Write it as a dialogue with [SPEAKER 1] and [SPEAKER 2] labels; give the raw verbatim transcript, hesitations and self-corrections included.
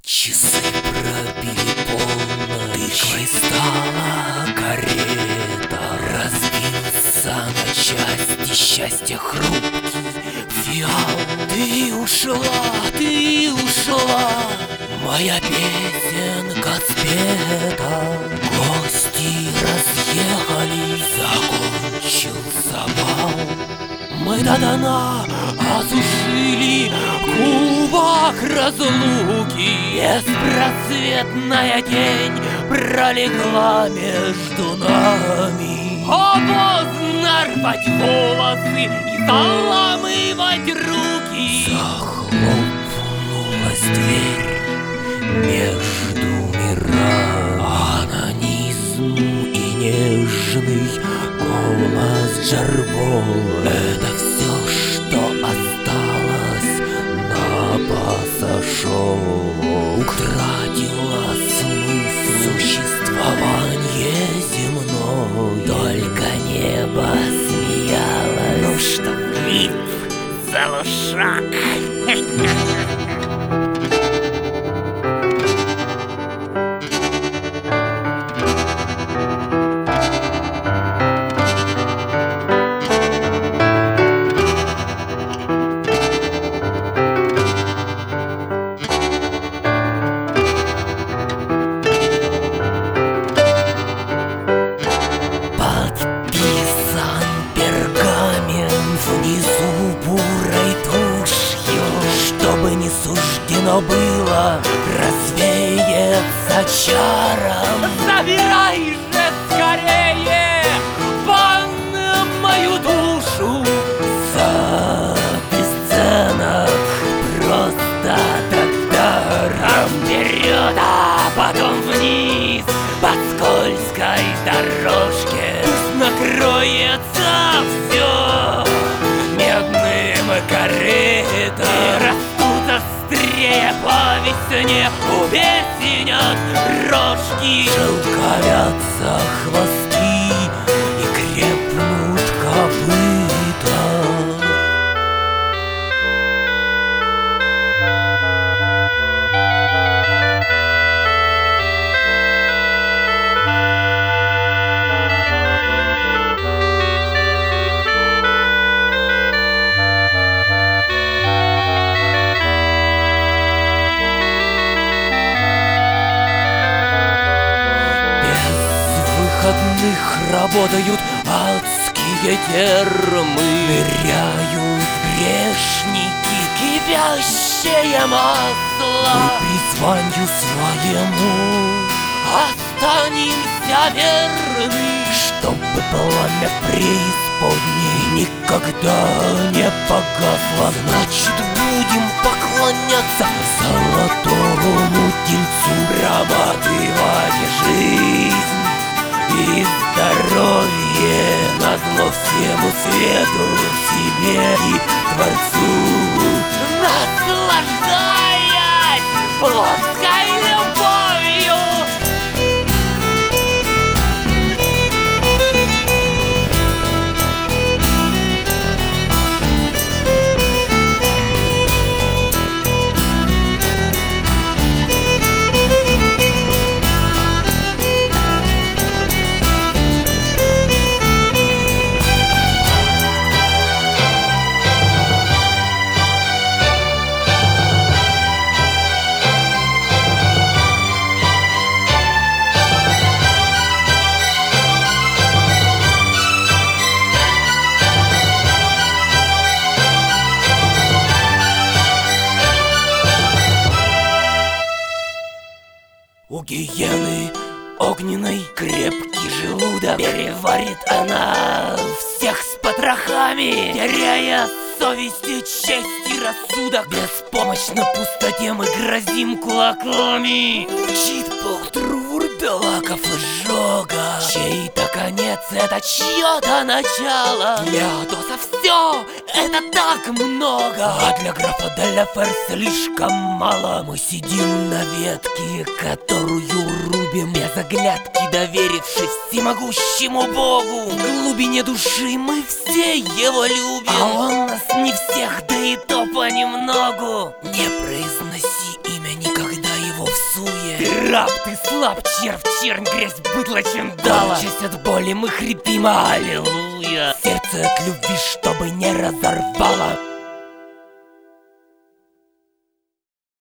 [SPEAKER 1] Часы пробили полночь, тыквой стала карета. Разбился на части счастья хрупкий фиал. Ты ушла, ты ушла, моя песенка спета. Гости разъехались, закончился бал. Мы до дна осушили кубок разлуки. Беспросветная тень пролегла между нами. О, поздно рвать волосы и заламывать руки. Захлопнулась дверь между мирами. Анонизм и нежный голос Джарбола — это все, что осталось на пассажоу. Утратила смысл существование земной. Только небо смеялось. Ну что, Флип, залушак? Внизу бурой тушью, чтобы не суждено было развеяться чаром. Забирай же скорее вон мою душу. За бесценок просто так даром. Вперед, а потом вниз по скользкой дорожке. Пусть накроется все медным корытом. И растут острее по весне у весенят рожки. Шелковятся хвосты и крепнут копыта. Выходных работают адские термы. Ныряют грешники, кипящее масло. Мы призванию своему останемся верны, чтобы пламя преисподней никогда не погасло. Значит, будем поклоняться золотому тельцу, проматывать жизнь и здоровье назло всему свету, себе и Творцу. Наслаждаясь плоской любовью. У гиены огненной крепкий желудок. Переварит она всех с потрохами, теряя совесть и честь и рассудок. Беспомощно пустоте мы грозим кулаками. Мчит поутру вурдалаков изжога. Чей-то конец — это чье-то начало. Для Атоса все это так много, а для графа Деляфер слишком мало. Мы сидим на ветке, которую рубим, без оглядки доверившись всемогущему Богу. В глубине души мы все его любим, а он нас не всех, да и то понемногу. Не произноси имя никогда его раб, ты слаб, червь, чернь, грязь, быдло, чендала. Честь от боли мы хрипим, аллилуйя. Сердце от любви, чтобы не разорвало.